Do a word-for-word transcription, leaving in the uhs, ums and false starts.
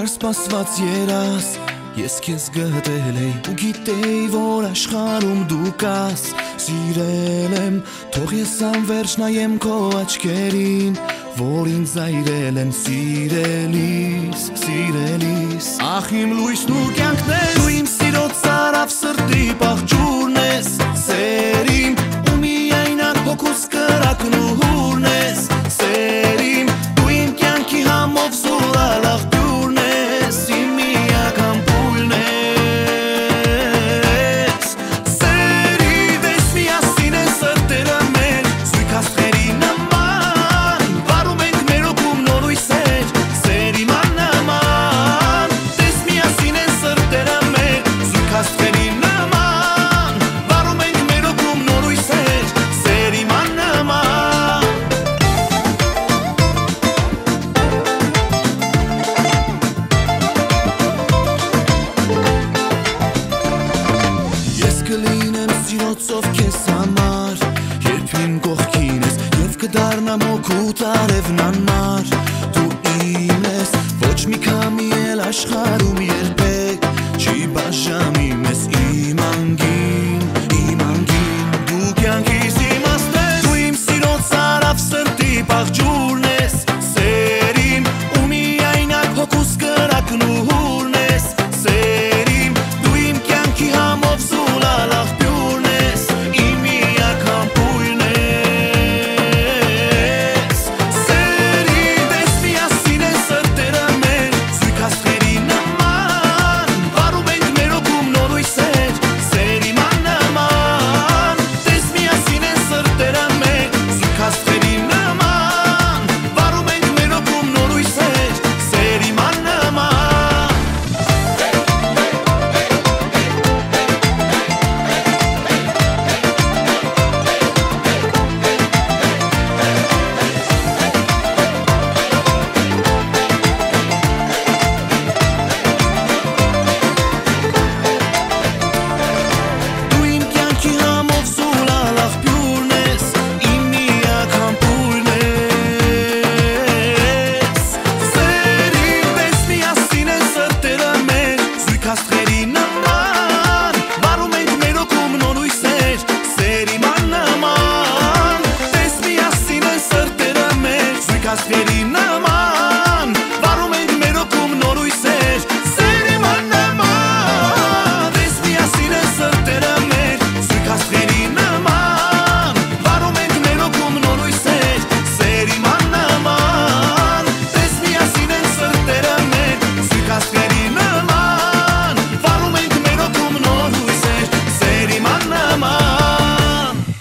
սպասված երաս Ես քեզ գտել էի ու գիտեի որ աշխարհում դու կաս Սիրել եմ թող ես անվերջ նայեմ քո աչքերին Որ ինձ այրել են սիրելիս, սիրելիս Ախ իմ լույսն ու կյանքն ես Դու իմ սիրո ծարավ սրտի պաղճուրն ես Սերիմ ու միայնակ հոգուս կրակն ու հուրն ես Սերիմ դու իմ կյանքի համով զորալ աղբյուրն ես Իմ միակ ամպուլն ես Սերիվ ես միասին են սրտերը մեր Զույգ աստղերի նման Վարում ենք մեր օգում նորույսեր Սերիմ աննման Տես միասին են սրտերը մեր Զույգ աստղերի նման Վարում ենք մեր օգում նորույսեր Սերիմ աննման Ես կլինեմ սիրոցով քեզ համար Երբ իմ կողքին ես Եվ կդառնամ օգուտ արևն անմար Դու իմ ես Ոչ մի քամի էլ աշխարհում երբեք Չի բաժանի մեզ իմ անգին